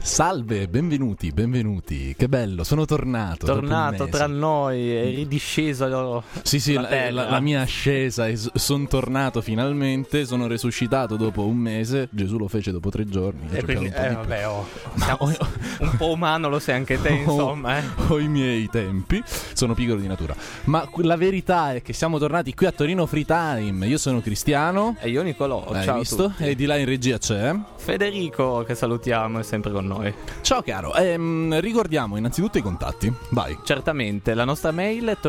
Salve, benvenuti, che bello, sono tornato tra noi, è ridisceso. Sì, la mia ascesa, e sono tornato finalmente, sono resuscitato dopo un mese, Gesù lo fece dopo 3 giorni. E quindi, un po' umano lo sei anche te, insomma. Ho i miei tempi, sono piccolo di natura, ma la verità è che siamo tornati qui a Torino Free Time. Io sono Cristiano. E io Nicolò, Hai ciao visto? a tutti. E di là in regia c'è Federico, che salutiamo, è sempre con noi. Ciao caro, ricordiamo innanzitutto i contatti, vai. Certamente, la nostra mail è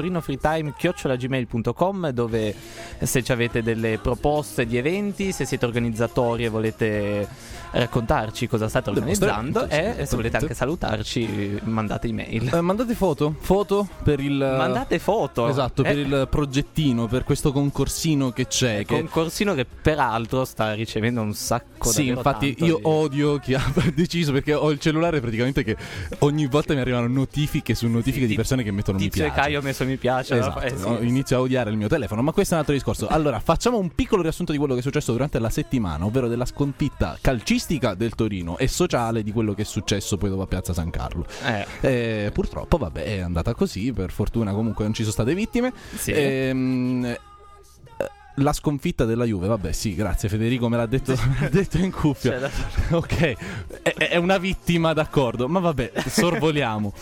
torinofreetime@gmail.com, dove se ci avete delle proposte di eventi, se siete organizzatori e volete raccontarci cosa state organizzando e se volete anche salutarci, mandate email. Mandate foto per il... Mandate foto. Esatto, per il progettino, per questo concorsino che c'è. Concorsino che peraltro sta ricevendo un sacco di... Sì, infatti io odio chi ha deciso, perché ho il cellulare praticamente che ogni volta mi arrivano notifiche su notifiche di persone che mettono mi piace. Caio ha messo mi piace. Esatto, inizio a odiare il mio telefono, ma questo è un altro discorso. Allora, facciamo un piccolo riassunto di quello che è successo durante la settimana, ovvero della sconfitta calcistica del Torino e sociale di quello che è successo poi dopo a Piazza San Carlo. Purtroppo, vabbè, è andata così, per fortuna comunque non ci sono state vittime. Sì. La sconfitta della Juve, vabbè, sì, grazie Federico, me l'ha detto in cuffia. Ok, è una vittima, d'accordo, ma vabbè, sorvoliamo.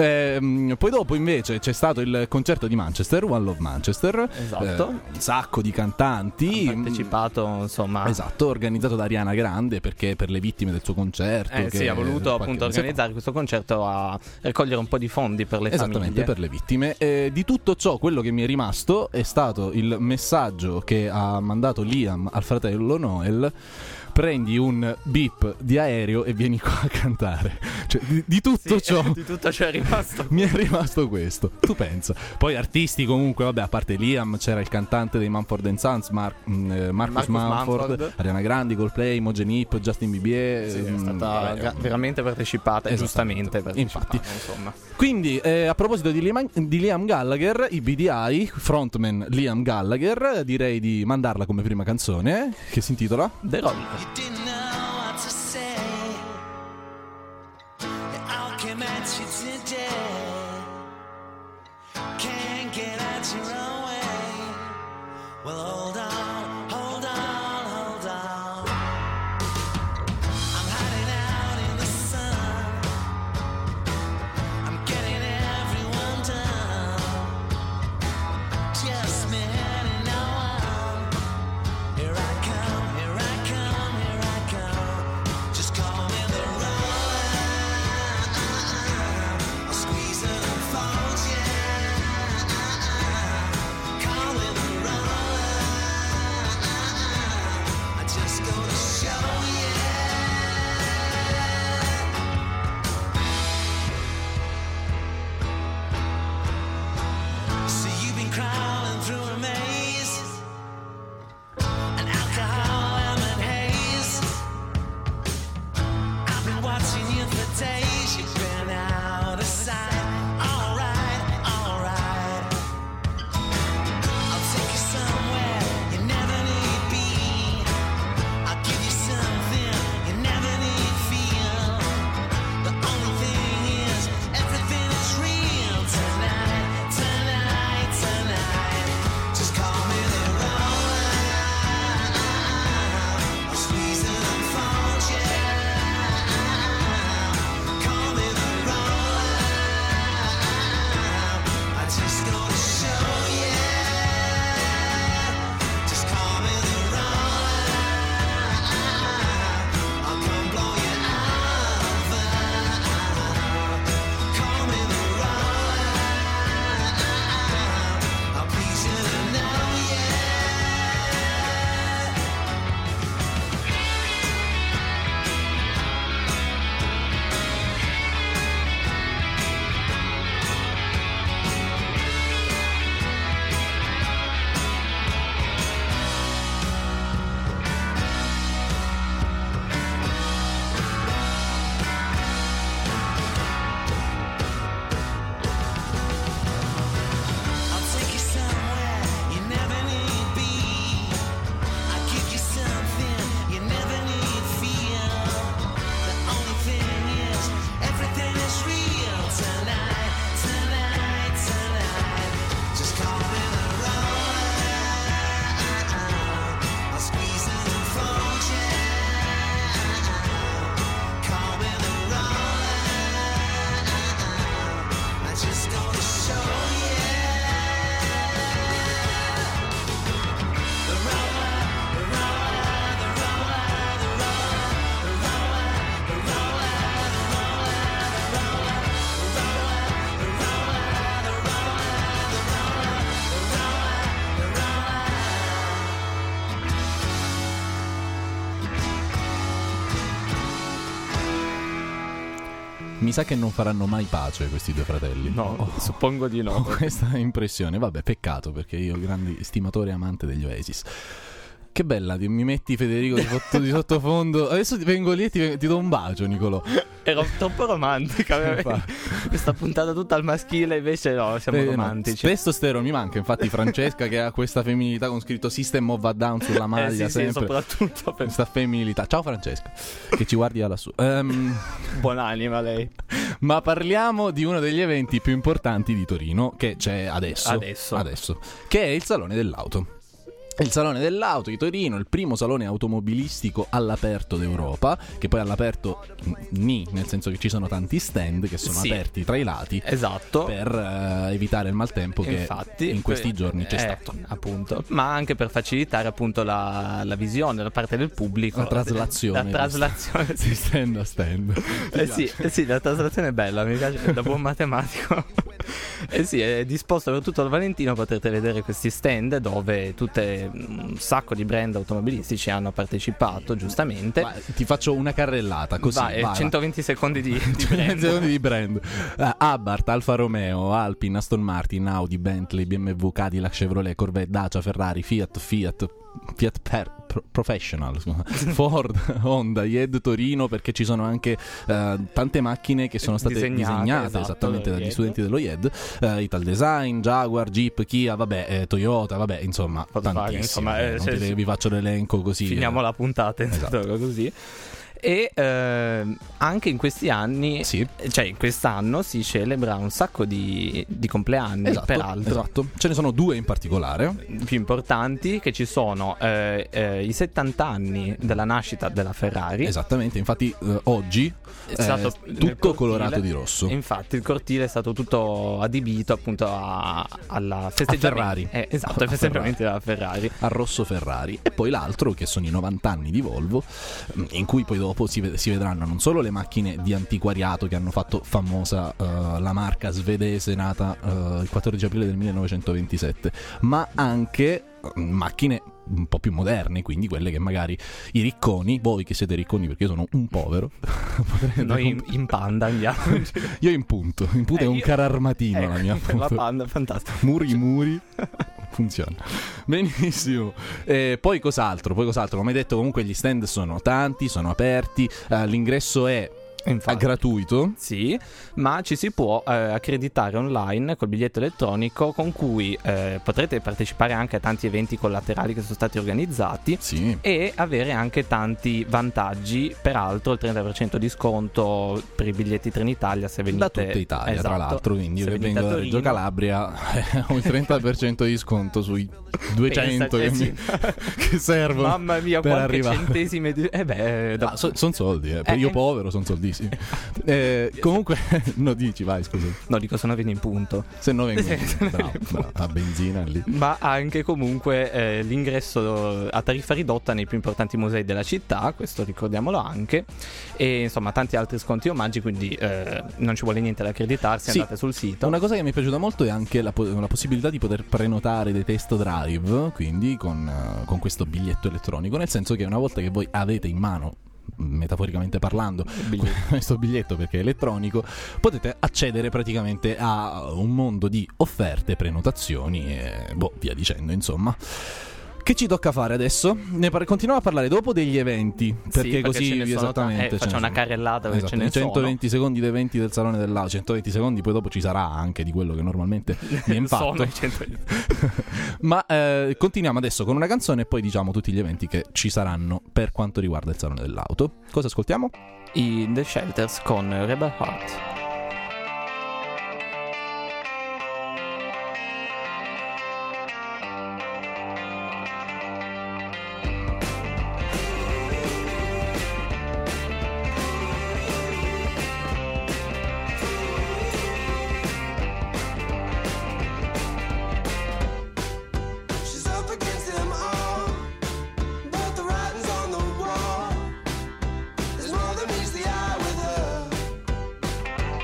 Poi dopo invece c'è stato il concerto di Manchester, One Love Manchester. Esatto. Un sacco di cantanti. Ha partecipato, insomma. Esatto, organizzato da Ariana Grande, perché per le vittime del suo concerto. Sì, ha voluto appunto organizzare questo concerto a raccogliere un po' di fondi per le famiglie. Esattamente, per le vittime. Di tutto ciò, quello che mi è rimasto è stato il messaggio che ha mandato Liam al fratello Noel: prendi un beep di aereo e vieni qua a cantare. Cioè, di tutto ciò di tutto ciò è rimasto. Mi è rimasto questo. Tu pensa. Poi artisti comunque, vabbè, a parte Liam c'era il cantante dei Mumford & Sons, Marcus Mumford, Ariana Grande, Coldplay, Imogen Heap, Justin Bieber. Sì, è stata veramente partecipata, e giustamente infatti. Insomma. Quindi a proposito di Liam Gallagher, i BDI, frontman Liam Gallagher, direi di mandarla come prima canzone, che si intitola The Roll. Didn't know what to say. I came at you today. Can't get at your own way. Well, hold on. I'm hiding out in the sun. I'm getting everyone down. Just me and no one. Here I come. Just call me the roller. Mi sa che non faranno mai pace questi due fratelli. No, suppongo di no. Ho questa impressione. Vabbè, peccato, perché io grande stimatore e amante degli Oasis. Che bella, mi metti Federico di sottofondo. Adesso vengo lì e ti do un bacio, Nicolò. Ero troppo romantica. Questa puntata tutta al maschile, invece no, siamo romantici. Testosterone mi manca, infatti Francesca che ha questa femminilità con scritto System of a Down sulla maglia, sì, sempre. sì, soprattutto per questa femminilità. Ciao Francesca, che ci guardi da lassù. Buonanima lei. Ma parliamo di uno degli eventi più importanti di Torino, che c'è adesso, che è il Salone dell'Auto. Il Salone dell'Auto di Torino, il primo salone automobilistico all'aperto d'Europa, che poi all'aperto nel senso che ci sono tanti stand che sono aperti tra i lati, esatto, per evitare il maltempo che infatti in questi giorni c'è stato, appunto, ma anche per facilitare appunto la visione da parte del pubblico, la traslazione di stand a stand. Sì, la traslazione è bella, mi piace da buon matematico. Sì, è disposto per tutto il Valentino, potrete vedere questi stand dove un sacco di brand automobilistici hanno partecipato, giustamente. Ti faccio una carrellata così. Vai. 120 secondi di brand. Secondi di brand. Abarth, Alfa Romeo, Alpine, Aston Martin, Audi, Bentley, BMW, Cadillac, Chevrolet, Corvette, Dacia, Ferrari, Fiat Professional, Ford, Honda, IED Torino, perché ci sono anche tante macchine che sono state disegnate esattamente dagli studenti dello IED, Ital Design, Jaguar, Jeep, Kia, Toyota, insomma tantissime, insomma, vi faccio l'elenco così. Finiamo la puntata, esatto. Così. E anche in questi anni, cioè in quest'anno si celebra un sacco di compleanni, peraltro. Esatto. Ce ne sono due in particolare più importanti, che ci sono i 70 anni della nascita della Ferrari. Esattamente, infatti oggi è stato tutto colorato di rosso. Infatti il cortile è stato tutto adibito appunto alla festeggiamenti. Ferrari. Esatto, ai festeggiamenti della Ferrari. Al rosso Ferrari. E poi l'altro, che sono i 90 anni di Volvo, in cui poi dopo si vedranno non solo le macchine di antiquariato che hanno fatto famosa la marca svedese nata il 14 aprile del 1927, ma anche macchine un po' più moderne, quindi quelle che magari i ricconi, voi che siete ricconi perché io sono un povero, noi in Panda andiamo. Io in punto è un carro armatino, la mia la Panda, fantastico. muri funziona benissimo. Poi cos'altro, come hai detto, comunque gli stand sono tanti, sono aperti, l'ingresso è gratuito, sì, ma ci si può accreditare online col biglietto elettronico, con cui potrete partecipare anche a tanti eventi collaterali che sono stati organizzati, e avere anche tanti vantaggi. Peraltro il 30% di sconto per i biglietti Trenitalia se venite da tutta Italia, tra l'altro, quindi io che vengo da Reggio Calabria ho il 30% di sconto sui 200 che servono. Mamma mia, per qualche arrivare. Centesimi sono soldi, io povero sono soldissimi. Comunque no, dici, vai, scusa. No, dico, se no vieni in punto. Se no vengo bravo, a benzina lì. Ma anche comunque l'ingresso a tariffa ridotta nei più importanti musei della città, questo ricordiamolo anche, e insomma tanti altri sconti e omaggi, quindi non ci vuole niente da accreditarsi, andate sul sito. Una cosa che mi è piaciuta molto è anche la possibilità di poter prenotare dei test drive, quindi con questo biglietto elettronico, nel senso che una volta che voi avete in mano, metaforicamente parlando, questo biglietto, perché è elettronico, potete accedere praticamente a un mondo di offerte, prenotazioni e via dicendo, insomma. Che ci tocca fare adesso? Continuiamo a parlare dopo degli eventi, perché così esattamente faccio una carrellata, perché ce ne 120 secondi di eventi del Salone dell'Auto, 120 secondi poi dopo ci sarà anche di quello che normalmente viene fatto. Ma continuiamo adesso con una canzone e poi diciamo tutti gli eventi che ci saranno per quanto riguarda il Salone dell'Auto. Cosa ascoltiamo? I The Shelters con Rebel Heart. There's more than meets the eye with her.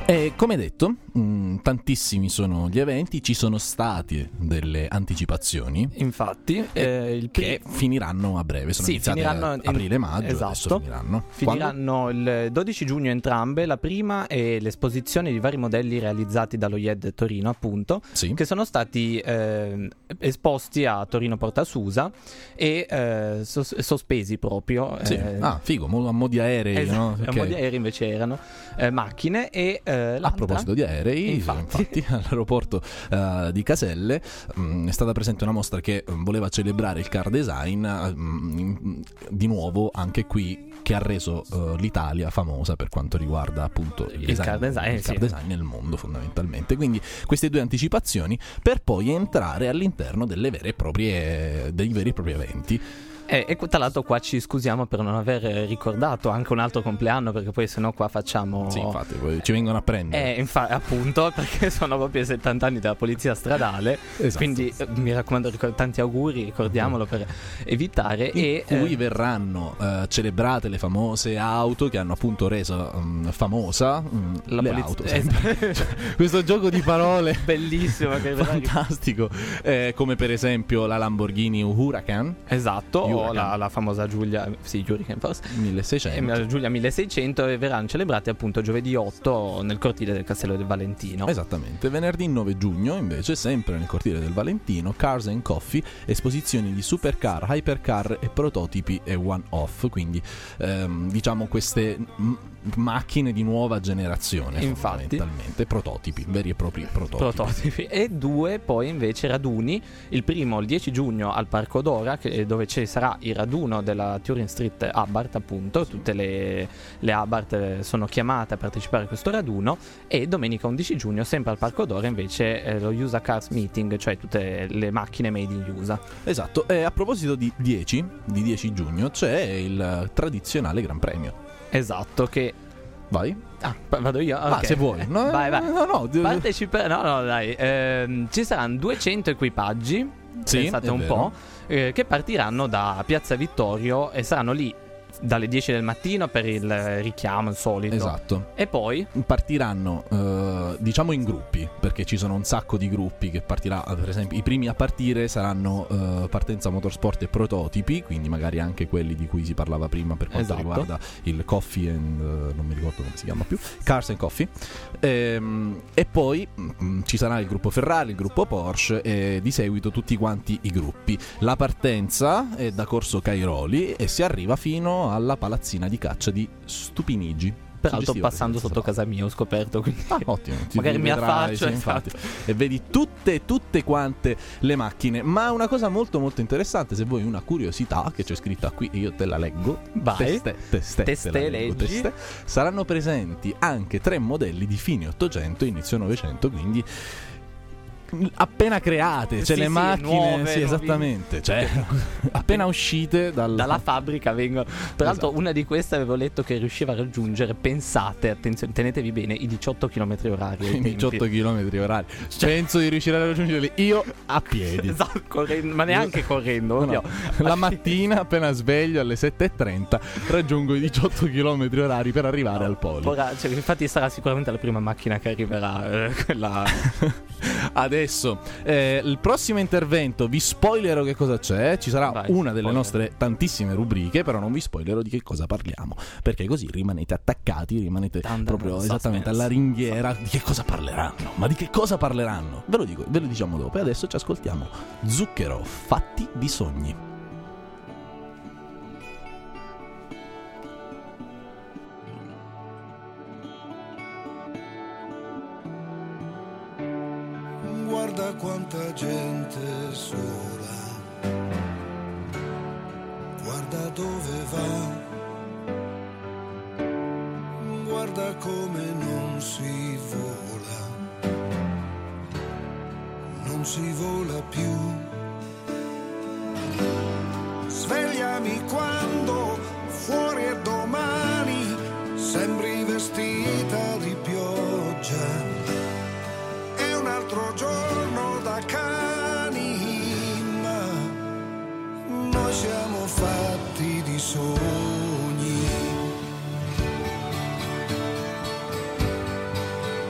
E come detto, tantissimi sono gli eventi, ci sono state delle anticipazioni. Infatti, che finiranno a breve, sono iniziate aprile-maggio, esatto. Adesso finiranno. Finiranno il 12 giugno entrambe, la prima è l'esposizione di vari modelli realizzati dallo IED Torino, appunto, sì, che sono stati esposti a Torino Porta Susa e sospesi proprio. Sì. Figo, a mo' di aerei, esatto, no? A mo' di aerei invece erano macchine e a proposito di aerei, infatti all'aeroporto di Caselle è stata presente una mostra che voleva celebrare il car design, di nuovo anche qui, che ha reso l'Italia famosa per quanto riguarda appunto il car design nel mondo, fondamentalmente. Quindi queste due anticipazioni per poi entrare all'interno dei veri e propri eventi. E tra l'altro qua ci scusiamo per non aver ricordato anche un altro compleanno, perché poi sennò qua facciamo... Sì, infatti, poi ci vengono a prendere. Appunto, perché sono proprio i 70 anni della polizia stradale, esatto. Quindi mi raccomando, tanti auguri, ricordiamolo per evitare. In cui verranno celebrate le famose auto che hanno appunto reso famosa le auto. Questo gioco di parole bellissimo, che fantastico, come per esempio la Lamborghini Huracan. Esatto. La famosa Giulia, Hurricane Force 1600, Giulia 1600, e verranno celebrati appunto giovedì 8 nel cortile del Castello del Valentino. Esattamente. Venerdì 9 giugno invece, sempre nel cortile del Valentino, Cars and Coffee, esposizioni di supercar, hypercar e prototipi e one-off, quindi diciamo queste macchine di nuova generazione, fondamentalmente prototipi, veri e propri prototipi. E 2 poi invece raduni, il primo il 10 giugno al Parco Dora, dove ci sarà il raduno della Turing Street Abarth, appunto, tutte le Abarth sono chiamate a partecipare a questo raduno, e domenica 11 giugno sempre al Parco Dora invece lo USA Cars Meeting, cioè tutte le macchine made in USA. Esatto. E a proposito di 10 giugno c'è il tradizionale Gran Premio. Esatto, che... Vai. Vado io? Okay. Se vuoi. No, vai. No. No, dai. Ci saranno 200 equipaggi, pensate un po', che partiranno da Piazza Vittorio e saranno lì dalle 10 del mattino per il richiamo, il solito. Esatto. E poi partiranno diciamo in gruppi, perché ci sono un sacco di gruppi che partirà. Per esempio i primi a partire saranno Partenza Motorsport e prototipi, quindi magari anche quelli di cui si parlava prima per quanto riguarda il Coffee and non mi ricordo come si chiama più, Cars and Coffee, e poi ci sarà il gruppo Ferrari, il gruppo Porsche e di seguito tutti quanti i gruppi. La partenza è da Corso Cairoli e si arriva fino alla palazzina di caccia di Stupinigi. Peraltro passando sotto casa mia ho scoperto, quindi ottimo, magari mi affaccio, infatti. E vedi tutte quante le macchine. Ma una cosa molto molto interessante, se vuoi una curiosità che c'è scritta qui, io te la leggo. Vai. Teste, leggi. Saranno presenti anche 3 modelli di fine 800 inizio 900, quindi appena create, cioè le macchine nuove, esattamente, cioè appena uscite dalla fabbrica vengono. Peraltro una di queste avevo letto che riusciva a raggiungere, pensate, attenzione, tenetevi bene, i 18 km orari. I 18 km orari, penso di riuscire a raggiungerli io a piedi. Esatto, correndo, ma neanche correndo, no. La mattina appena sveglio alle 7:30 raggiungo i 18 km orari per arrivare al polo. Cioè, infatti sarà sicuramente la prima macchina che arriverà, quella. Adesso il prossimo intervento vi spoilerò che cosa c'è. Ci sarà una delle nostre tantissime rubriche, però non vi spoilerò di che cosa parliamo, perché così rimanete attaccati, rimanete proprio esattamente alla ringhiera di che cosa parleranno. Ma di che cosa parleranno? Ve lo diciamo dopo. E adesso ci ascoltiamo Zucchero, Fatti di Sogni. Guarda quanta gente sola, guarda dove va, guarda come non si vola più. Svegliami quando fuori è domani, sembri vestita di pioggia. Un altro giorno da cani, ma noi siamo fatti di sogni.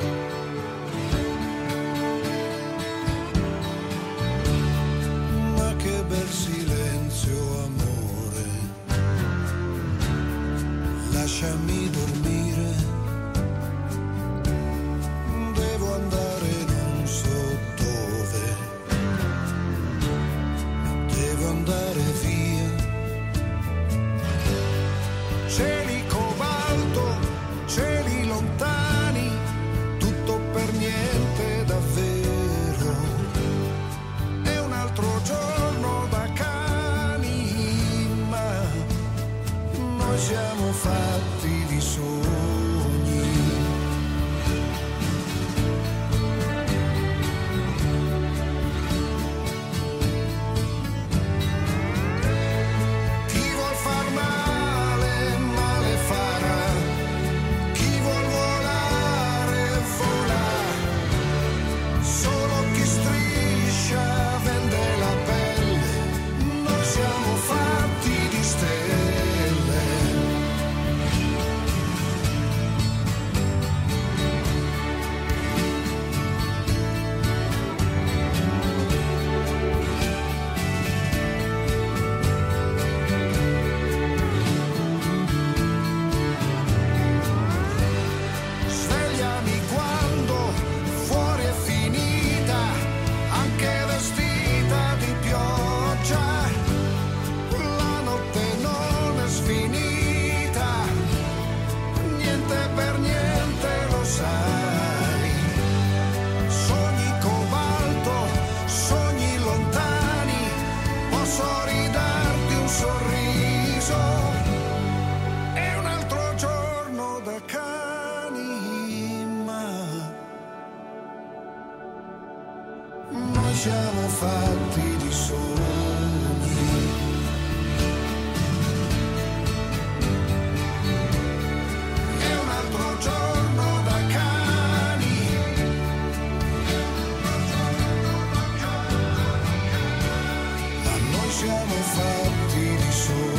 lontani, tutto per niente davvero. È un altro giorno da cani, ma noi siamo fatti di sogni. Siamo fatti di sogni. È un altro giorno da cani. Ma noi siamo fatti di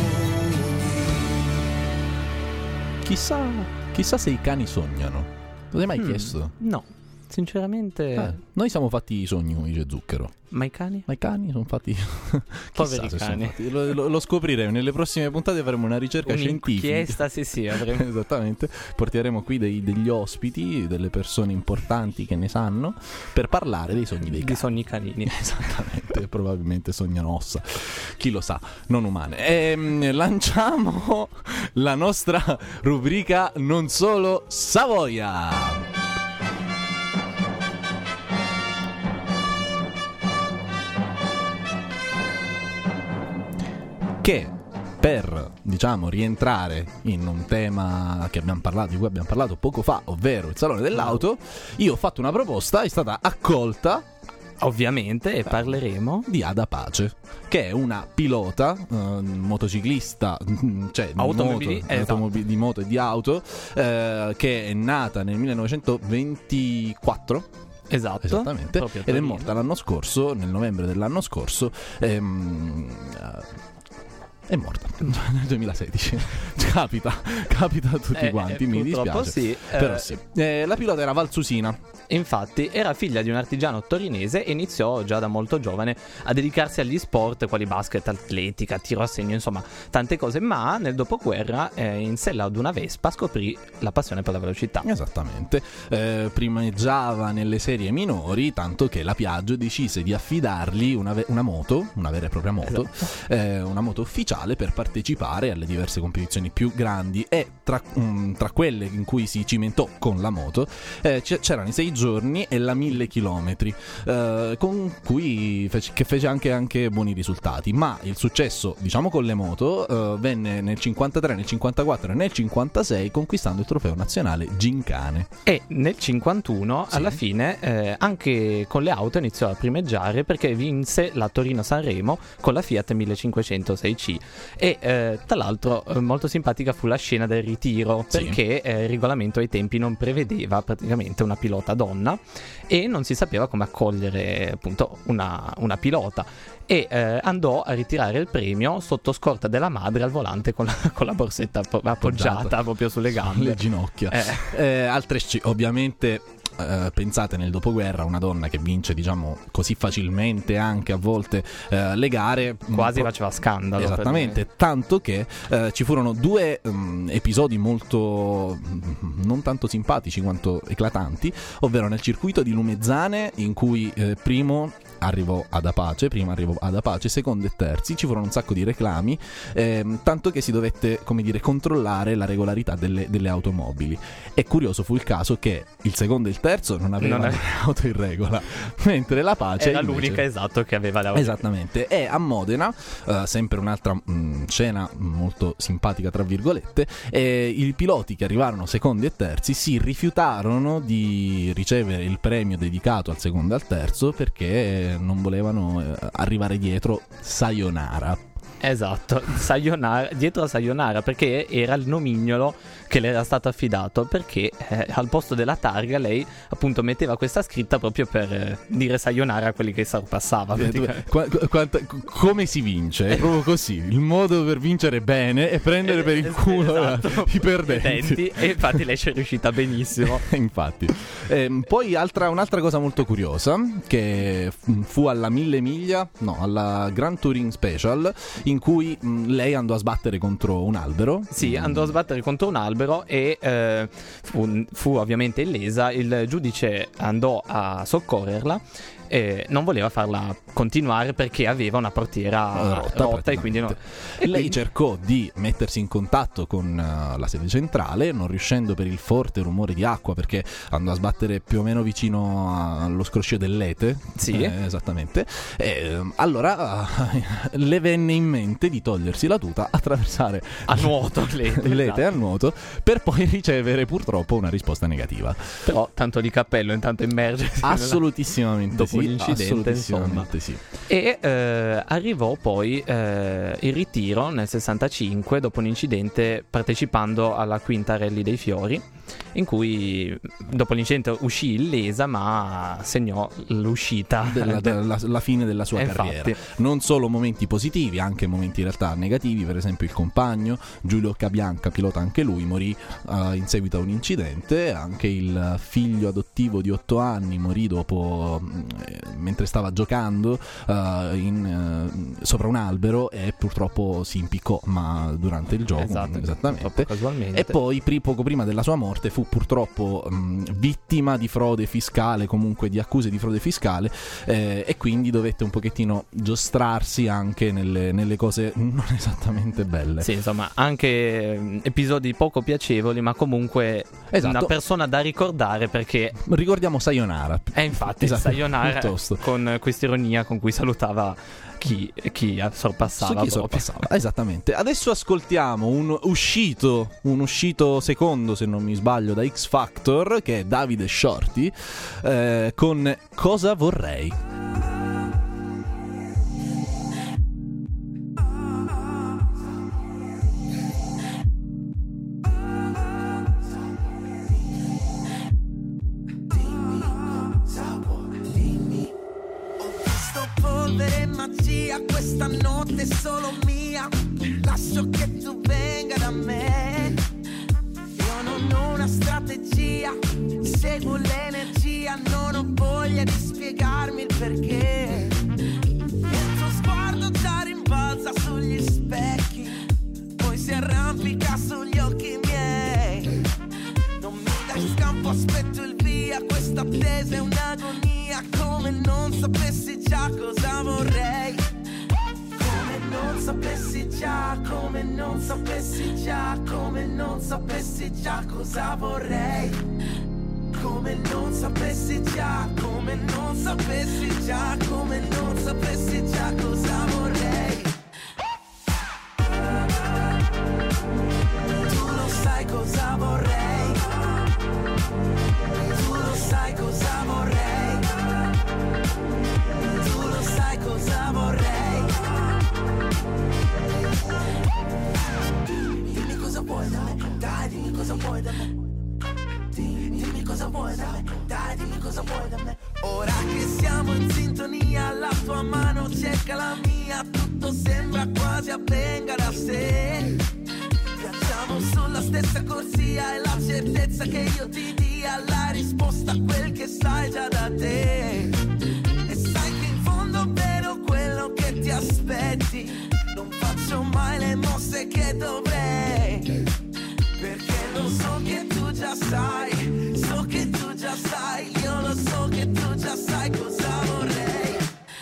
sogni. Chissà se i cani sognano. Lo hai mai chiesto? No. Sinceramente noi siamo fatti di sogni, come dice Zucchero. Ma i cani? Ma i cani sono fatti poveri cani. Lo scopriremo nelle prossime puntate, faremo una ricerca scientifica. Un'inchiesta, sì, avremo. Esattamente. Porteremo qui degli ospiti, delle persone importanti che ne sanno, per parlare dei sogni dei cani. Di sogni canini. Esattamente, probabilmente sognano ossa. Chi lo sa, non umane. Lanciamo la nostra rubrica Non Solo Savoia. Che per, diciamo, rientrare in un tema che di cui abbiamo parlato poco fa, ovvero il salone dell'auto, io ho fatto una proposta, è stata accolta, ovviamente, e parleremo di Ada Pace, che è una pilota, motociclista, cioè di moto e di auto, che è nata nel 1924. Esatto, esattamente, ed è morta l'anno scorso, nel novembre dell'anno scorso. È morta nel 2016. Capita a tutti quanti, mi dispiace. Sì, però sì. La pilota era valsusina. Infatti era figlia di un artigiano torinese e iniziò già da molto giovane a dedicarsi agli sport quali basket, atletica, tiro a segno, insomma tante cose, ma nel dopoguerra in sella ad una Vespa scoprì la passione per la velocità. Esattamente. Primeggiava nelle serie minori, tanto che la Piaggio decise di affidargli una moto, una vera e propria moto, esatto. Una moto ufficiale per partecipare alle diverse competizioni più grandi, e tra quelle in cui si cimentò con la moto c'erano i 6 giorni e la 1000 chilometri, con cui fece anche buoni risultati. Ma il successo, diciamo, con le moto venne nel 53, nel 54 e nel 56, conquistando il trofeo nazionale Gincane. E nel 51 alla fine anche con le auto iniziò a primeggiare, perché vinse la Torino-Sanremo con la Fiat 1500 6C. E tra l'altro molto simpatica fu la scena del ritiro, perché il regolamento ai tempi non prevedeva praticamente una pilota donna e non si sapeva come accogliere appunto una pilota, e andò a ritirare il premio sotto scorta della madre al volante con la borsetta appoggiata proprio sulle gambe, le ginocchia. Ovviamente pensate, nel dopoguerra una donna che vince, diciamo, così facilmente anche a volte le gare, quasi faceva scandalo. Esattamente, tanto che ci furono due episodi molto non tanto simpatici quanto eclatanti, ovvero nel circuito di Lumezzane, in cui primo arrivò ad Apache, prima arrivò ad Apache, secondo e terzi, ci furono un sacco di reclami, tanto che si dovette, come dire, controllare la regolarità delle automobili. E curioso fu il caso che il secondo e il terzo non avevano auto in regola, mentre l'Apache era invece... l'unica, esatto, che aveva l'auto. Esattamente. E a Modena, sempre un'altra scena molto simpatica tra virgolette, i piloti che arrivarono secondi e terzi si rifiutarono di ricevere il premio dedicato al secondo e al terzo perché non volevano arrivare dietro sayonara. Esatto, Sayonara, dietro a Sayonara, perché era il nomignolo che le era stato affidato, perché al posto della targa lei appunto metteva questa scritta proprio per dire Sayonara a quelli che sorpassava. Come si vince? È proprio così, il modo per vincere bene è prendere per il culo i perdenti. E infatti lei ci è riuscita benissimo. Infatti. Poi un'altra cosa molto curiosa, che fu alla alla Grand Touring Special, in cui lei andò a sbattere contro un albero. Sì, andò a sbattere contro un albero e fu ovviamente illesa. Il giudice andò a soccorrerla e non voleva farla continuare perché aveva una portiera rotta e quindi no. E lei cercò di mettersi in contatto con la sede centrale, non riuscendo per il forte rumore di acqua, perché andò a sbattere più o meno vicino allo scroscio dell'Ete. Sì, esattamente. Allora le venne in mente di togliersi la tuta, attraversare a nuoto l'Ete a nuoto, per poi ricevere purtroppo una risposta negativa. Però tanto di cappello, intanto immergersi assolutamente dopo l'incidente, insomma. Sì. E arrivò poi il ritiro nel 65 dopo un incidente, partecipando alla quinta Rally dei Fiori, in cui dopo l'incidente uscì illesa, ma segnò l'uscita la fine della sua carriera. Non solo momenti positivi, anche momenti in realtà negativi. Per esempio il compagno Giulio Cabianca, pilota anche lui, morì in seguito a un incidente. Anche il figlio adottivo di 8 anni morì dopo, mentre stava giocando sopra un albero, e purtroppo si impiccò, ma durante il gioco. Esattamente. Casualmente. E poi poco prima della sua morte fu purtroppo vittima di frode fiscale, comunque di accuse di frode fiscale, e quindi dovette un pochettino giostrarsi anche nelle cose non esattamente belle. Sì, insomma, anche episodi poco piacevoli, ma comunque una persona da ricordare, perché ricordiamo Sayonara. Infatti, esatto, Sayonara, piuttosto, con questa ironia con cui salutava chi sorpassava. Esattamente. Adesso ascoltiamo un uscito secondo, se non mi sbaglio, da X Factor, che è Davide Shorty, con Cosa vorrei. Magia, questa notte è solo mia, lascio che tu venga da me. Io non ho una strategia, seguo l'energia, non ho voglia di spiegarmi il perché. Il tuo sguardo già rimbalza sugli specchi, poi si arrampica sugli occhi miei. Non mi dai scampo, aspetto il via, questa attesa è un'agonia, come non sapessi già cosa vorrei. Come non sapessi già, come non sapessi già, come non sapessi già cosa vorrei. Come non sapessi già, come non sapessi già, come non sapessi già cosa vorrei. Tu lo sai cosa vorrei, tu lo sai cosa vorrei, tu lo sai cosa vorrei. Dimmi cosa vuoi da me, dai dimmi cosa vuoi da me. Dimmi cosa vuoi da me, dai dimmi cosa vuoi da me. Ora che siamo in sintonia, la tua mano cerca la mia, tutto sembra quasi avvenga da sé. Viaggiamo sulla stessa corsia e la certezza che io ti dia la risposta a quel che sai già da te. E sai che in fondo vedo quello che ti aspetti, non faccio mai le mosse che dovrei, perché lo so che tu già sai, so che tu già sai, io lo so che tu già sai cosa vorrei.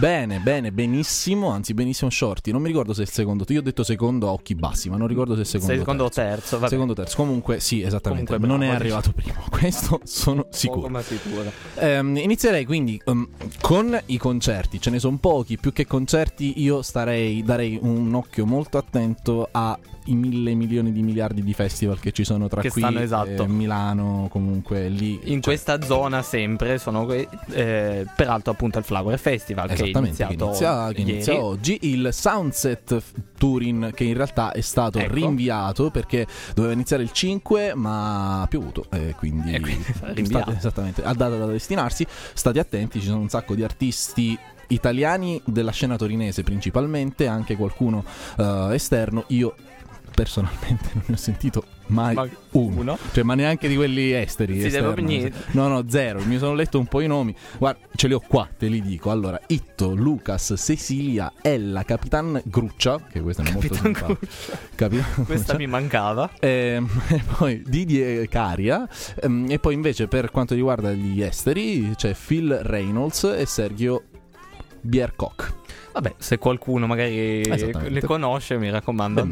Bene, benissimo, anzi benissimo Shorty. Non mi ricordo se è il secondo. Io ho detto secondo a occhi bassi, ma non ricordo se è secondo o terzo. Vabbè. Secondo o terzo. Comunque sì, esattamente. Comunque, non è arrivato primo. Questo sono sicuro. Ma sicuro. Inizierei quindi con i concerti. Ce ne sono pochi, più che concerti io darei un occhio molto attento a i 1.000 milioni di miliardi di festival che ci sono tra che qui stanno, esatto. Milano, comunque lì in questa zona sempre sono peraltro appunto il Flower Festival che inizia oggi, il Soundset Turin che in realtà è stato rinviato perché doveva iniziare il 5 ma ha piovuto quindi rinviato. Esattamente, ha data da destinarsi. State attenti, ci sono un sacco di artisti italiani della scena torinese principalmente, anche qualcuno esterno. Io personalmente non ne ho sentito mai uno. Cioè, ma neanche di quelli esteri. No, zero. Mi sono letto un po' i nomi. Guarda, ce li ho qua, te li dico. Allora, Itto, Lucas, Cecilia, Ella, Capitan Gruccia, che questa è molto simpatica. Questa mi mancava. E poi Didier Caria. E poi invece per quanto riguarda gli esteri c'è Phil Reynolds e Sergio Bierkoch. Vabbè, se qualcuno magari le conosce, mi raccomando.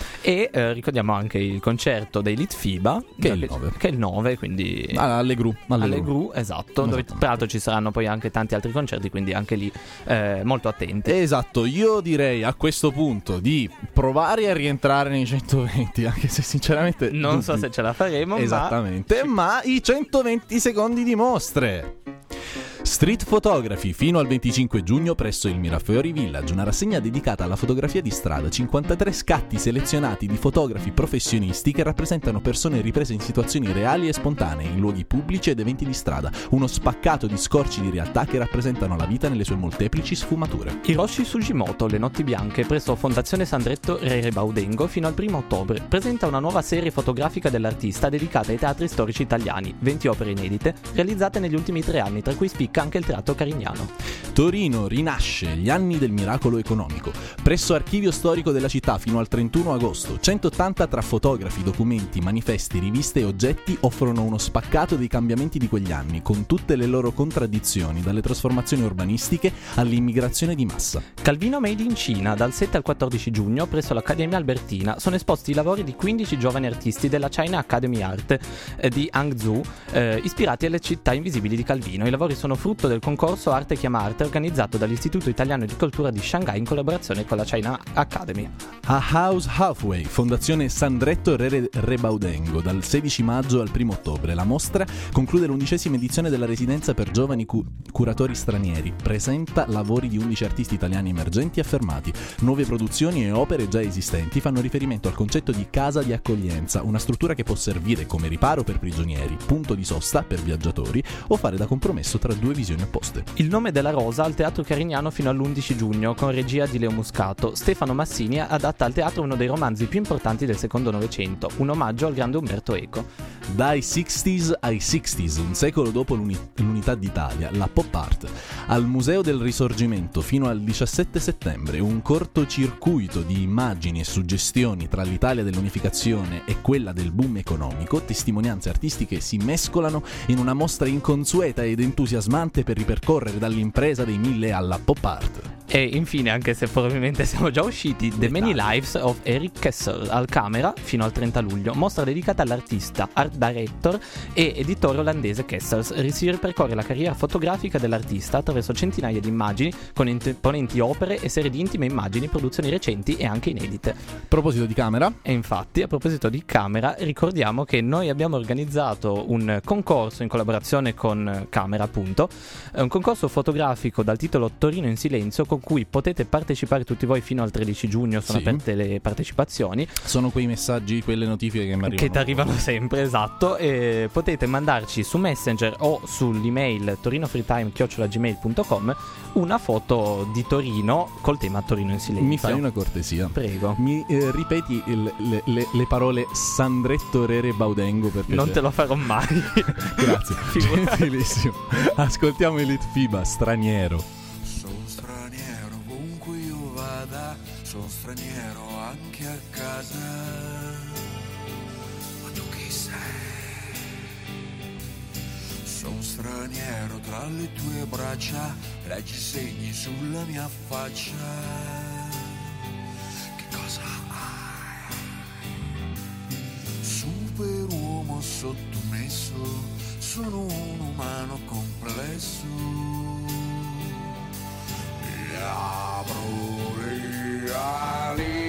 E ricordiamo anche il concerto dei Litfiba, che è il 9, quindi alle Gru, esatto, dove tra l'altro ci saranno poi anche tanti altri concerti, quindi anche lì molto attenti. Esatto, io direi a questo punto di provare a rientrare nei 120, anche se sinceramente non so se ce la faremo. Esattamente, ma i 120 secondi di mostre. Street Photography fino al 25 giugno presso il Mirafiori Village, una rassegna dedicata alla fotografia di strada, 53 scatti selezionati di fotografi professionisti che rappresentano persone riprese in situazioni reali e spontanee, in luoghi pubblici ed eventi di strada, uno spaccato di scorci di realtà che rappresentano la vita nelle sue molteplici sfumature. Hiroshi Sugimoto, Le Notti Bianche, presso Fondazione Sandretto Rere Baudengo fino al 1 ottobre, presenta una nuova serie fotografica dell'artista dedicata ai teatri storici italiani, 20 opere inedite, realizzate negli ultimi 3 anni, tra cui spicca anche il Teatro Carignano. Torino rinasce, gli anni del miracolo economico. Presso Archivio Storico della città fino al 31 agosto, 180 tra fotografi, documenti, manifesti, riviste e oggetti offrono uno spaccato dei cambiamenti di quegli anni, con tutte le loro contraddizioni, dalle trasformazioni urbanistiche all'immigrazione di massa. Calvino Made in Cina, dal 7 al 14 giugno, presso l'Accademia Albertina, sono esposti i lavori di 15 giovani artisti della China Academy Art di Hangzhou, ispirati alle città invisibili di Calvino. I lavori sono frutto del concorso Arte chiama Arte organizzato dall'Istituto Italiano di Cultura di Shanghai in collaborazione con la China Academy. A House Halfway, Fondazione Sandretto Re Baudengo, dal 16 maggio al 1 ottobre. La mostra conclude l'11ª edizione della residenza per giovani curatori stranieri. Presenta lavori di 11 artisti italiani emergenti e affermati. Nuove produzioni e opere già esistenti fanno riferimento al concetto di casa di accoglienza, una struttura che può servire come riparo per prigionieri, punto di sosta per viaggiatori o fare da compromesso tra due visioni opposte. Il nome della rosa al Teatro Carignano fino all'11 giugno con regia di Leo Muscato. Stefano Massini adatta al teatro uno dei romanzi più importanti del secondo Novecento, un omaggio al grande Umberto Eco. Dai 60s ai 60s, un secolo dopo l'unità d'Italia, la pop art. Al Museo del Risorgimento fino al 17 settembre, un cortocircuito di immagini e suggestioni tra l'Italia dell'unificazione e quella del boom economico, testimonianze artistiche si mescolano in una mostra inconsueta ed entusiasmante per ripercorrere dall'impresa dei 1000 alla pop art. E infine, anche se probabilmente siamo già usciti, The Many Lives of Eric Kessel al Camera fino al 30 luglio, mostra dedicata all'artista, art director e editore olandese Kessels. Si ripercorre la carriera fotografica dell'artista attraverso centinaia di immagini con imponenti opere e serie di intime immagini, produzioni recenti e anche inedite. A proposito di Camera? E infatti, a proposito di Camera, ricordiamo che noi abbiamo organizzato un concorso in collaborazione con Camera, appunto, un concorso fotografico dal titolo Torino in silenzio, con cui potete partecipare tutti voi fino al 13 giugno, sono aperte le partecipazioni. Sono quei messaggi, quelle notifiche che mi arrivano. Che ti arrivano sempre, esatto, e potete mandarci su Messenger o sull'email torinofreetime@gmail.com una foto di Torino col tema Torino in silenzio. Mi fai una cortesia? Prego. Mi ripeti le parole Sandretto Rere Baudengo, perché non te lo farò mai. Grazie, gentilissimo. Ascoltiamo il Litfiba, Straniero. Sono straniero anche a casa, ma tu chi sei? Sono straniero straniero tra le tue braccia, leggi segni sulla mia faccia. Che cosa hai? Superuomo sottomesso, sono un umano complesso. E apro le ali.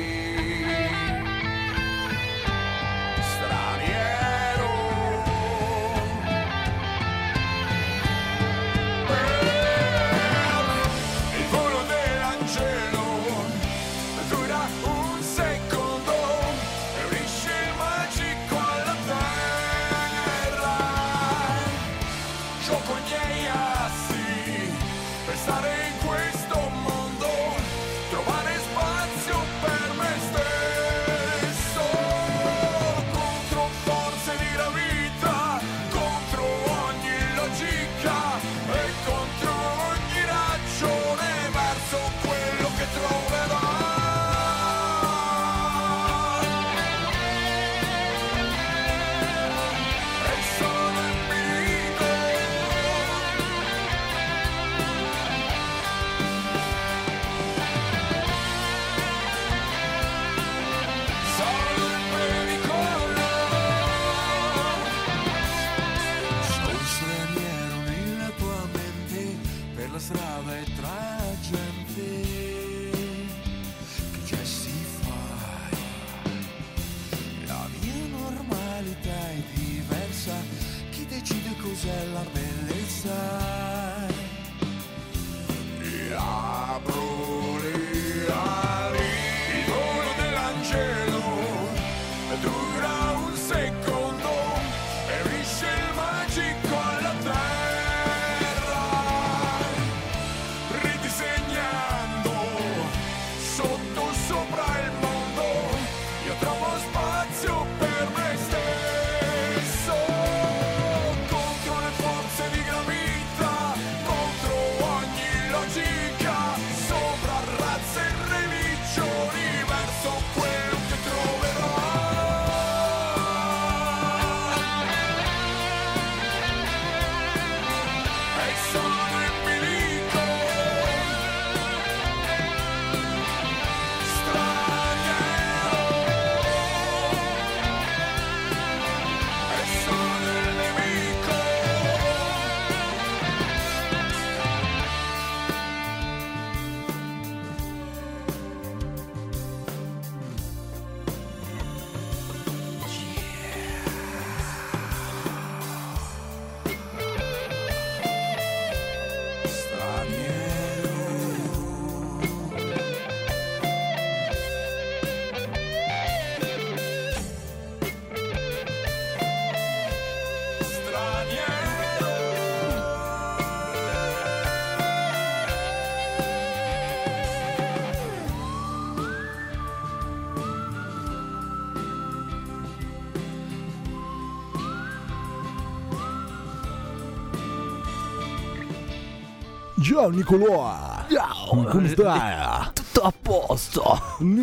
Ciao Nicolò! Ciao! Come stai? Tutto a posto!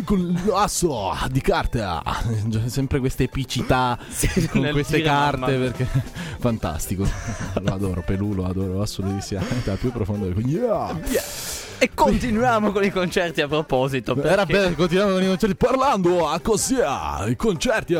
Nicolasso di carta! Sempre queste epicità con queste carte perché fantastico! Lo adoro, Pelù, lo adoro assolutamente, al più profondo del E continuiamo con i concerti a proposito. Perché... Era bene, continuiamo con i concerti parlando a così, i concerti.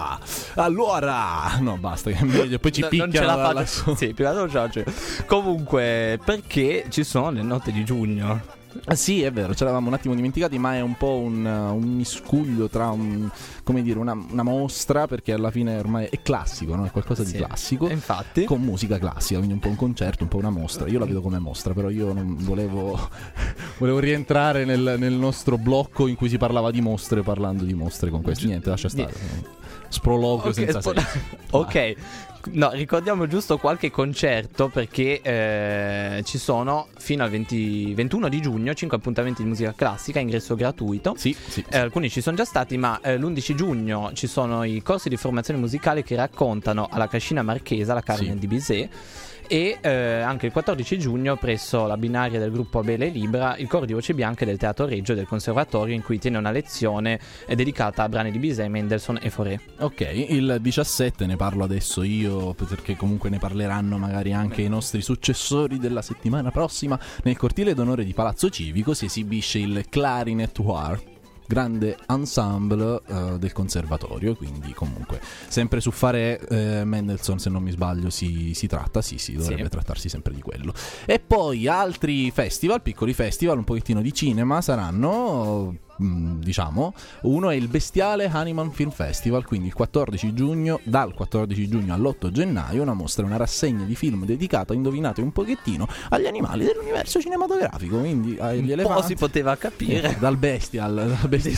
Allora, no, basta, che è meglio, poi ci picchiano. Non ce la faccio. Sì, più non ce la faccio. Comunque, perché ci sono le note di giugno? Sì, è vero, ce l'avamo un attimo dimenticati, ma è un po' un miscuglio tra una mostra, perché alla fine ormai è classico, no? È qualcosa di classico. Infatti. Con musica classica, quindi un po' un concerto, un po' una mostra. Io la vedo come mostra, però io non volevo rientrare nel nostro blocco in cui si parlava di mostre, parlando di mostre con questo. Niente, lascia stare. Sproloquio senza senso. Ok. No, ricordiamo giusto qualche concerto, perché ci sono fino al 21 di giugno 5 appuntamenti di musica classica, ingresso gratuito. Sì. Alcuni ci sono già stati, ma l'11 giugno ci sono i corsi di formazione musicale che raccontano alla Cascina Marchesa, la Carmen di Bizet. E anche il 14 giugno presso la binaria del gruppo Abele Libra il coro di voci bianche del Teatro Regio del Conservatorio, in cui tiene una lezione dedicata a brani di Bizet, Mendelssohn e Fauré. Ok, il 17 ne parlo adesso io, perché comunque ne parleranno magari anche i nostri successori della settimana prossima. Nel cortile d'onore di Palazzo Civico si esibisce il Clarinet War, grande ensemble del conservatorio, quindi comunque sempre su fare Mendelssohn, se non mi sbaglio si tratta, sì, dovrebbe trattarsi sempre di quello. E poi altri festival, piccoli festival, un pochettino di cinema saranno, diciamo. Uno è il Bestiale Animal Film Festival, quindi il 14 giugno, dal 14 giugno all'8 gennaio, una mostra, una rassegna di film dedicata, indovinate un pochettino, agli animali dell'universo cinematografico, quindi agli elefanti. Un po' si poteva capire dal bestiale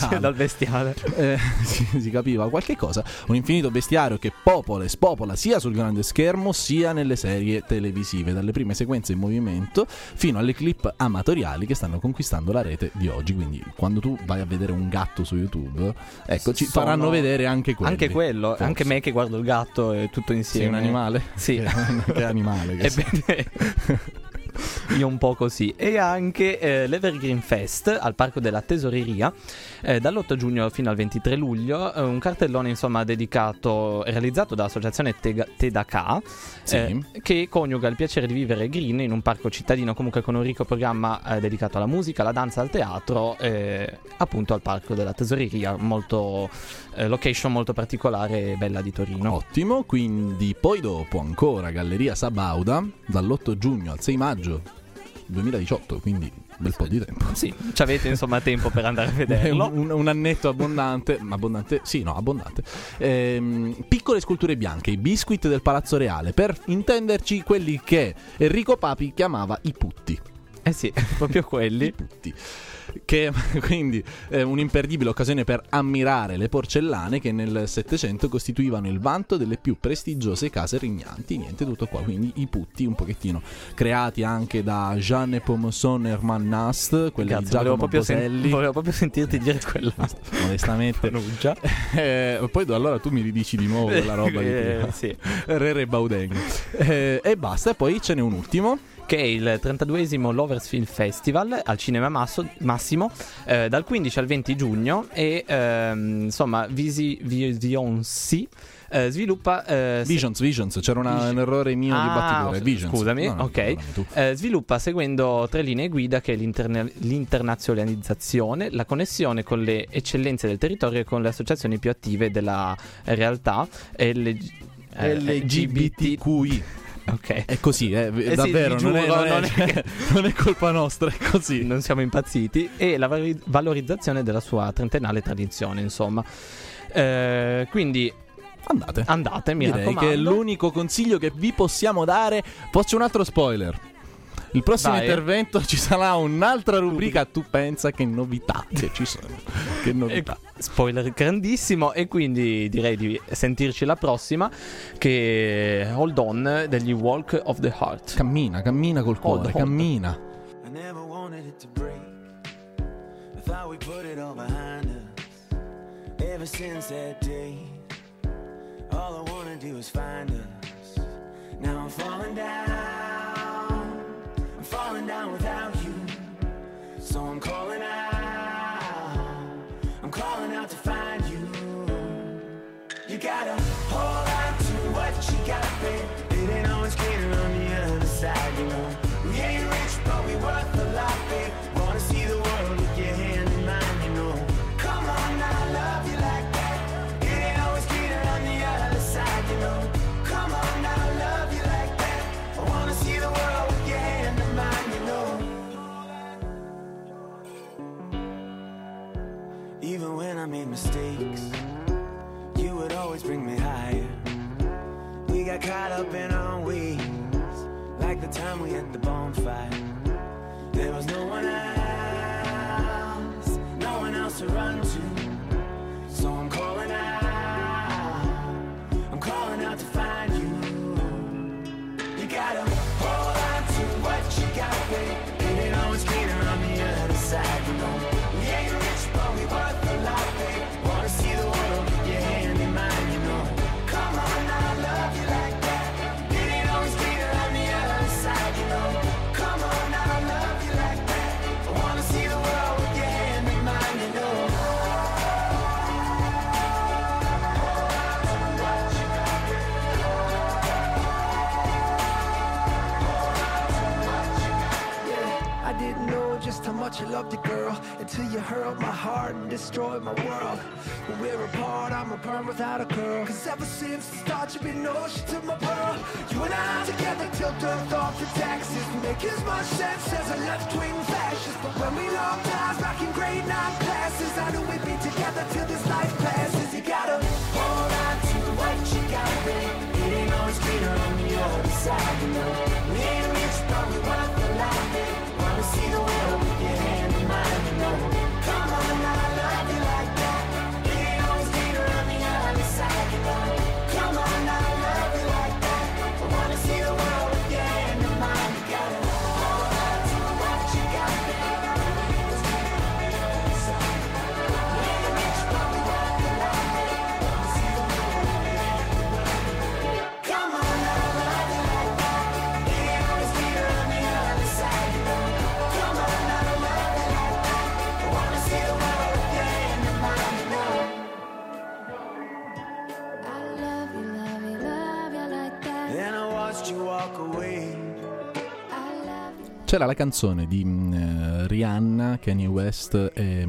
si capiva qualche cosa. Un infinito bestiario che popola e spopola sia sul grande schermo sia nelle serie televisive, dalle prime sequenze in movimento fino alle clip amatoriali che stanno conquistando la rete di oggi. Quindi quando tu vai a vedere un gatto su YouTube, ecco, ci faranno vedere anche quelli. Anche quello, forse. Anche me che guardo il gatto e tutto insieme. Sei un animale? Sì. Che animale che sei. Io un po' così. E anche l'Evergreen Fest al Parco della Tesoreria dall'8 giugno fino al 23 luglio, un cartellone insomma dedicato, realizzato dall'associazione Tedaka, che coniuga il piacere di vivere green in un parco cittadino, comunque con un ricco programma dedicato alla musica, alla danza, al teatro, appunto al Parco della Tesoreria, molto location molto particolare e bella di Torino. Ottimo. Quindi poi dopo ancora Galleria Sabauda dall'8 giugno al 6 maggio 2018, quindi un bel po' di tempo. Sì, ci avete insomma tempo per andare a vederlo. un annetto abbondante. Piccole sculture bianche, i biscuit del Palazzo Reale, per intenderci quelli che Enrico Papi chiamava i putti. Eh sì, proprio quelli. I putti. Che quindi è un'imperdibile occasione per ammirare le porcellane che nel Settecento costituivano il vanto delle più prestigiose case regnanti. Niente, tutto qua. Quindi i putti, un pochettino creati anche da Jean Nepomucene Hermann Nast, quelle di Giacomo Boselli. Volevo proprio sentirti dire quella. Modestamente. Poi allora tu mi ridici di nuovo la roba di prima. Sì. Rere Baudeng. E basta. E poi ce n'è un ultimo, che è il 32esimo Lovers Film Festival al Cinema Massimo, dal 15 al 20 giugno. E insomma Visionsi sviluppa Visions, c'era un errore mio di battitura. Visions. Scusami, ok. Sviluppa seguendo 3 linee guida, che è l'internazionalizzazione, la connessione con le eccellenze del territorio e con le associazioni più attive della realtà LGBTQI. Ok, è così, davvero, sì, non è colpa nostra, è così. Non siamo impazziti. E la valorizzazione della sua trentennale tradizione, insomma. Quindi andate, mi raccomando. Direi che è l'unico consiglio che vi possiamo dare. Faccio un altro spoiler. Il prossimo intervento ci sarà un'altra rubrica. Tu pensa che novità che ci sono. Che novità. Spoiler grandissimo. E quindi direi di sentirci la prossima, che Hold On degli Walk of the Heart. Cammina col cuore, cammina. I never wanted it to break. I thought we put it all behind us. Ever since that day, all I wanna do is find us. Now I'm falling down without you. So I'm calling out to find you. You gotta hold on to what you got, babe. It ain't always cleaner on the other side, you know. We ain't rich, but we worth a lot, babe. Wanna see the world with your hand in mine, you know. Come on now, I love you like that. It ain't always cleaner on the other side, you know. Come on now, I love you like that. I wanna see the world with your hand in mine, you know. Even when I made mistakes, you would always bring me higher. We got caught up in our ways, like the time we had the bonfire. There was no one else to run to. So I'm calling out to find you. You gotta hold on to what you got, babe. It ain't always cleaner on the other side, you know. We ain't rich, but we worth a lot, babe. Wanna see the world with your hand in mine, you know. Come on now, I love you like that. It ain't always cleaner on the other much I loved you, girl, until you hurt my heart and destroyed my world. When we're apart, I'm a perm without a curl. Cause ever since the start, you've been ocean to my pearl. You and I together till death off the taxes. Make as much sense as a left-wing fascist. But when we locked eyes, rocking grade 9 classes, I knew we'd be together till this life passes. You gotta hold on to what you got, babe. It ain't always greener on the other side, you know. We ain't rich, but we want the life, babe. Wanna see the world with your hand in mine, you know. Come on, now I love you like that. It ain't always greener on the other side, you know. Come on, now I love you like that. I wanna see the world with your hand in mine. You gotta hold on to what you got, babe. We ain't rich, but we want the life, babe. Wanna see the world with your hand in mine. Come on, now I love you like that. It ain't always greener on the other side, you know. Come on, now I love you like that. I wanna see the world with your hand in mine, you know. I love you, love you, love you like that. And I watched you walk away. I love you. C'era la canzone di Rihanna, Kanye West e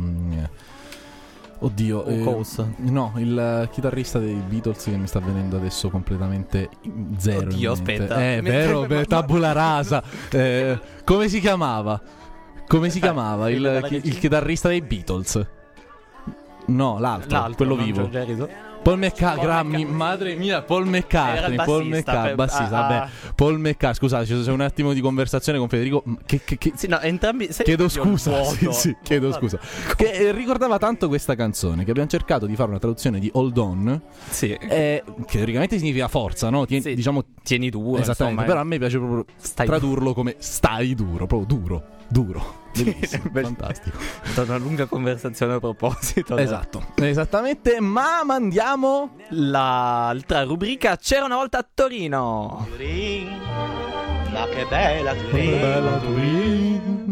oddio, no, il chitarrista dei Beatles che mi sta venendo adesso completamente zero. Oddio, in mente. aspetta. Vero, tabula rasa. Come si chiamava? Come si chiamava il chitarrista dei Beatles? No, l'altro quello vivo. Paul McCartney, madre mia, Paul McCartney, Paul McCartney, scusate, c'è un attimo di conversazione con Federico sì, no, entrambi chiedo scusa, chiedo scusa. Che ricordava tanto questa canzone che abbiamo cercato di fare una traduzione di Hold On, sì, che teoricamente significa forza, no? Sì, diciamo tieni duro, esattamente, insomma, però a me piace proprio tradurlo come stai duro, proprio duro. Bellissimo, fantastico. È stata una lunga conversazione a proposito. Esatto, esattamente, ma mandiamo l'altra rubrica. C'era una volta a Torino. Ma che bella Turin.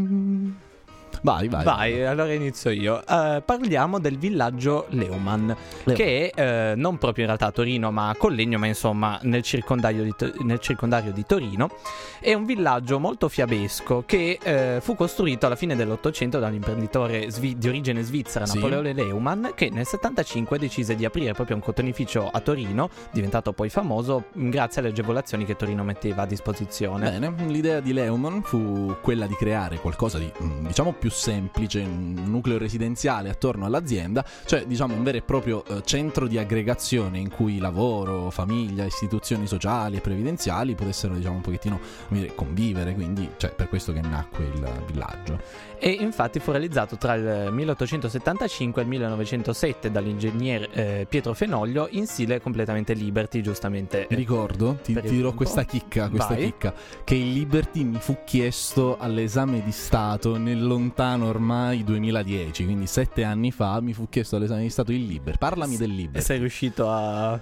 Vai, allora inizio io. Parliamo del villaggio Leumann, che è non proprio in realtà a Torino, ma a Collegno, ma insomma nel circondario di Torino. È un villaggio molto fiabesco che fu costruito alla fine dell'Ottocento da un imprenditore di origine svizzera, Napoleone Leumann, che nel 75 decise di aprire proprio un cotonificio a Torino, diventato poi famoso grazie alle agevolazioni che Torino metteva a disposizione. Bene, l'idea di Leumann fu quella di creare qualcosa di, diciamo, più semplice, un nucleo residenziale attorno all'azienda, cioè diciamo un vero e proprio centro di aggregazione in cui lavoro, famiglia, istituzioni sociali e previdenziali potessero, diciamo, un pochettino convivere, quindi cioè per questo che nacque il villaggio. E infatti fu realizzato tra il 1875 e il 1907 dall'ingegner Pietro Fenoglio in stile completamente Liberty, giustamente. Ricordo, ti dirò questa chicca, che il Liberty mi fu chiesto all'esame di Stato nel lontano ormai 2010, quindi 7 anni fa mi fu chiesto all'esame di Stato il Liberty. Parlami del Liberty. Sei riuscito a...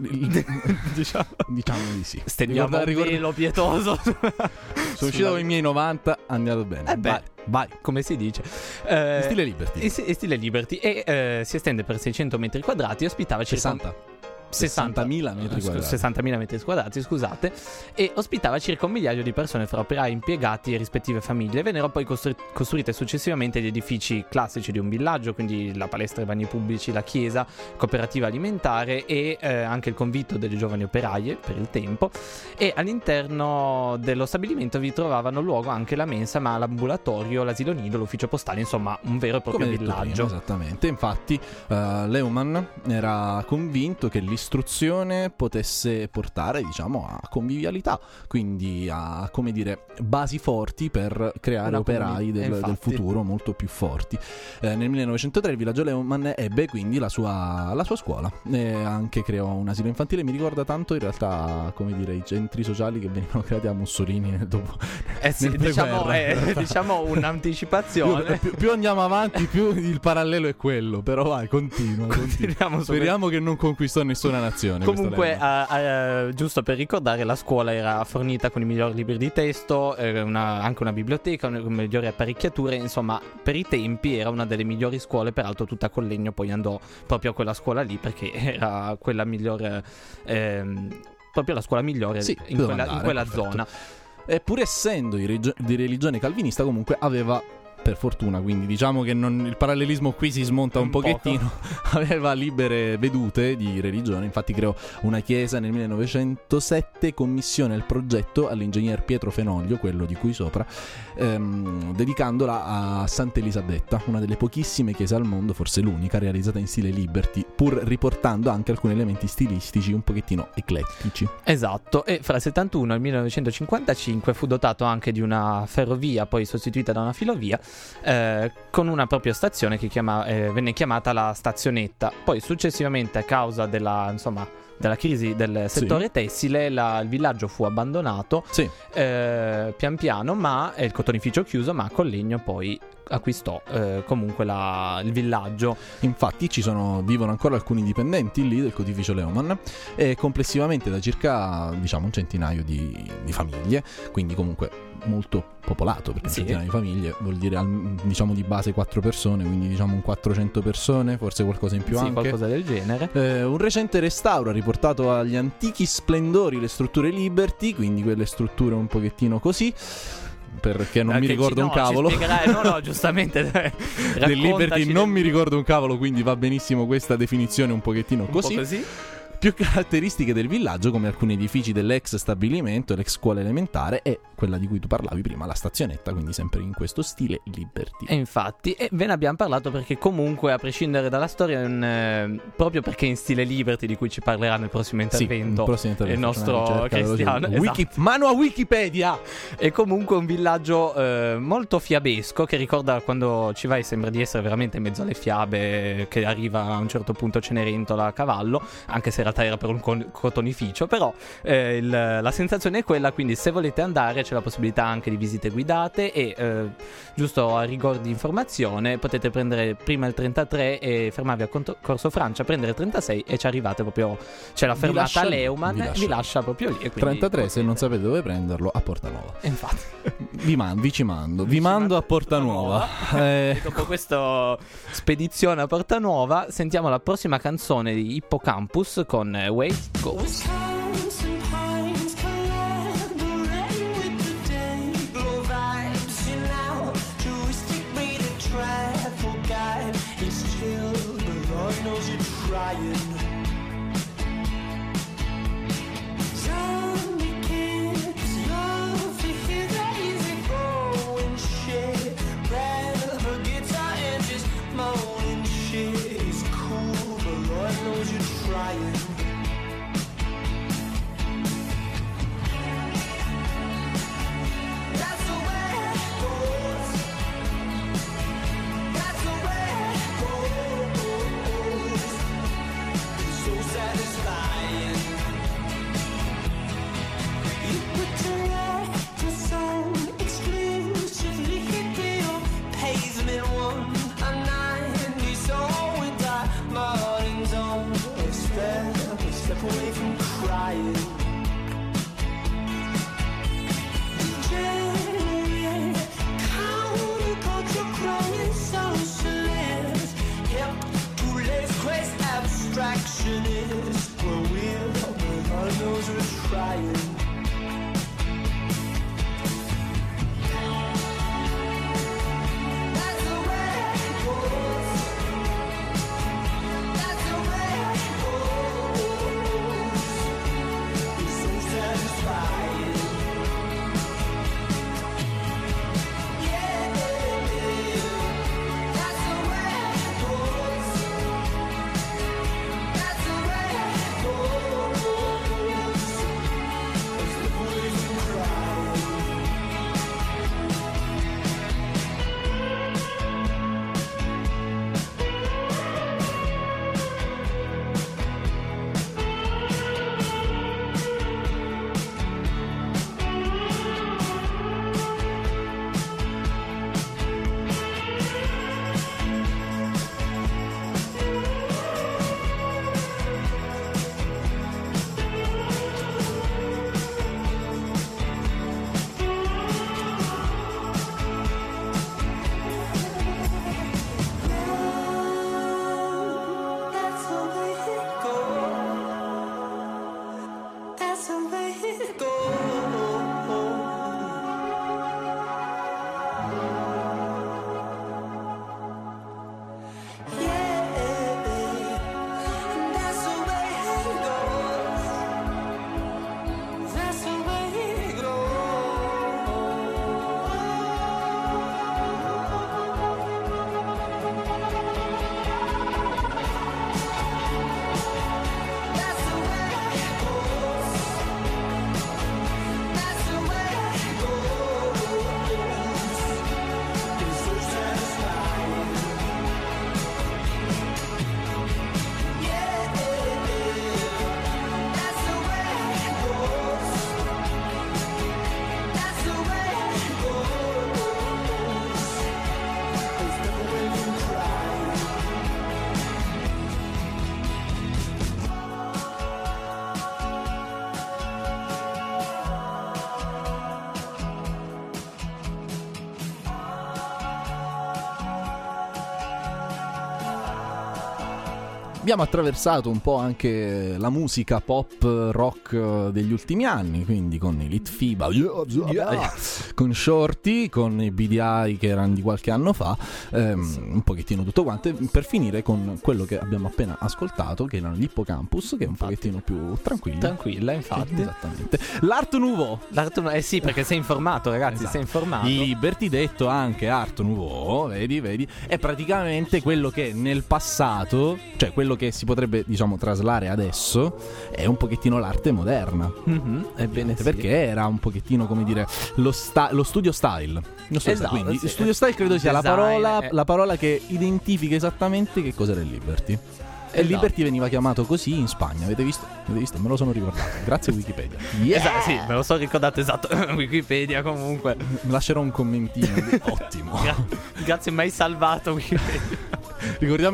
diciamo di sì. Stendiamo un velo pietoso. Sono uscito con i miei 90, andato bene. Vai, come si dice? Stile Liberty. Stile Liberty. E si estende per 600 metri quadrati e ospitava circa 60.000 metri quadrati. 60.000 metri quadrati, scusate, e ospitava circa 1 migliaio di persone fra operai, impiegati e rispettive famiglie. Vennero poi costruite successivamente gli edifici classici di un villaggio, quindi la palestra e i bagni pubblici, la chiesa, cooperativa alimentare e anche il convitto delle giovani operaie per il tempo. E all'interno dello stabilimento vi trovavano luogo anche la mensa, ma l'ambulatorio, l'asilo nido, l'ufficio postale, insomma un vero e proprio villaggio. Prima, esattamente, infatti Leumann era convinto che l'istruzione potesse portare, diciamo, a convivialità, quindi a, come dire, basi forti per creare operai del futuro molto più forti. Nel 1903 il villaggio Leumann ebbe quindi la sua scuola e anche creò un asilo infantile. Mi ricorda tanto in realtà, come dire, i centri sociali che venivano creati a Mussolini dopo diciamo un'anticipazione. Più andiamo avanti, più il parallelo è quello, però vai, continua. Speriamo che non conquistò nessuna nazione. Comunque giusto per ricordare, la scuola era fornita con i migliori libri di testo, anche una biblioteca, con migliori apparecchiature, insomma per i tempi era una delle migliori scuole. Peraltro tutta Collegno poi andò proprio a quella scuola lì perché era quella migliore, proprio la scuola migliore in quella zona. E pur essendo di religione calvinista, comunque aveva per fortuna, quindi diciamo che il parallelismo qui si smonta un pochettino. Aveva libere vedute di religione, infatti creò una chiesa nel 1907, commissiona il progetto all'ingegner Pietro Fenoglio, quello di cui sopra, dedicandola a Santa Elisabetta, una delle pochissime chiese al mondo, forse l'unica, realizzata in stile Liberty, pur riportando anche alcuni elementi stilistici un pochettino eclettici. Esatto, e fra il 71 e il 1955 fu dotato anche di una ferrovia, poi sostituita da una filovia, con una propria stazione che venne chiamata la Stazionetta. Poi successivamente, a causa della crisi del settore tessile, il villaggio fu abbandonato pian piano, ma il cotonificio chiuso, ma Collegno poi acquistò comunque il villaggio. Infatti vivono ancora alcuni dipendenti lì del cotonificio Lehmann, e complessivamente da circa un centinaio di famiglie, quindi comunque molto popolato, perché un centinaio di famiglie vuol dire di base 4 persone, quindi un 400 persone, forse qualcosa in più, anche qualcosa del genere. Un recente restauro ha riportato agli antichi splendori le strutture Liberty, quindi quelle strutture un pochettino così, perché non mi ricordo un cavolo. Giustamente del Liberty non mi ricordo un cavolo, quindi va benissimo questa definizione un pochettino così. Un po' così. Più caratteristiche del villaggio, come alcuni edifici dell'ex stabilimento, l'ex scuola elementare e quella di cui tu parlavi prima, la stazionetta, quindi sempre in questo stile Liberty. E infatti, ve ne abbiamo parlato perché comunque, a prescindere dalla storia, proprio perché in stile Liberty, di cui ci parlerà nel prossimo intervento, il nostro Cristiano. Mano a Wikipedia! È comunque un villaggio molto fiabesco, che ricorda, quando ci vai, sembra di essere veramente in mezzo alle fiabe, che arriva a un certo punto Cenerentola a cavallo, anche se in realtà era per un cotonificio, però la sensazione è quella. Quindi se volete andare c'è la possibilità anche di visite guidate e giusto a rigor di informazione potete prendere prima il 33 e fermarvi a Corso Francia, prendere il 36 e ci arrivate proprio, c'è la fermata a Lehmann, vi lascia proprio lì, e 33 se non sapete dove prenderlo, a Portanuova. Infatti vi mando a Portanuova. E dopo questa spedizione a Portanuova sentiamo la prossima canzone di Hippocampus con Wait Goes. Abbiamo attraversato un po' anche la musica pop rock degli ultimi anni, quindi con i Litfiba, con Shorty, con i BDI che erano di qualche anno fa, un pochettino tutto quanto, per finire con quello che abbiamo appena ascoltato, che erano gli Hippocampus, che è un pochettino più tranquilla, infatti. Esattamente. L'Art Nouveau. Sì, perché sei informato, ragazzi, esatto. Sei informato. Liberty, detto anche Art Nouveau, vedi, è praticamente quello che nel passato, cioè quello che si potrebbe, diciamo, traslare adesso, è un pochettino l'arte moderna. Ebbene sì. Perché era un pochettino, come dire, lo studio style. Esatto, quindi sì. Studio style credo sia Design, la parola che identifica esattamente che cos'era il Liberty. E Liberty veniva chiamato così in Spagna, avete visto? Me lo sono ricordato, grazie a Wikipedia. Esatto, sì, me lo sono ricordato, esatto. Wikipedia comunque. Lascerò un commentino. Ottimo. Grazie, mai salvato Wikipedia. Ricordiamo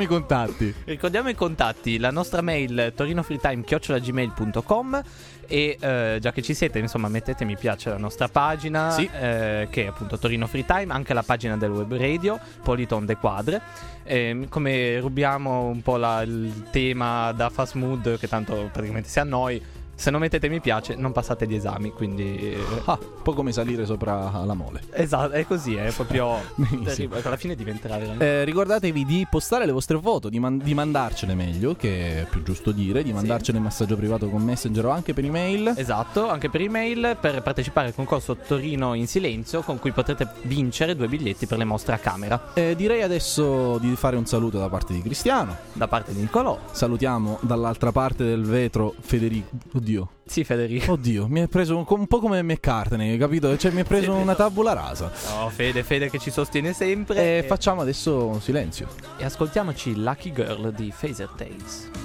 i contatti. La nostra mail torinofreetime@gmail.com. E già che ci siete, insomma, mettete mi piace alla nostra pagina, sì. Che è appunto Torino Free Time, anche la pagina del web radio Politon de Quadre. Come rubiamo un po' il tema da Fast Mood, che tanto praticamente sia a noi, se non mettete mi piace non passate gli esami, quindi un po' come salire sopra la mole. Esatto, è così, è proprio alla fine diventerà veramente. Ricordatevi di postare le vostre foto, di mandarcene, meglio, che è più giusto dire, di mandarcene in messaggio privato con Messenger o anche per email. Esatto, anche per email, per partecipare al concorso Torino in silenzio, con cui potrete vincere 2 biglietti per le mostre a camera. Direi adesso di fare un saluto da parte di Cristiano, da parte di Nicolò. Salutiamo dall'altra parte del vetro Federico. Sì, Federico. Oddio, mi ha preso un po' come McCartney, capito? Cioè mi ha preso una tabula rasa. No, Fede che ci sostiene sempre. E facciamo adesso silenzio e ascoltiamoci Lucky Girl di Phaser Tales.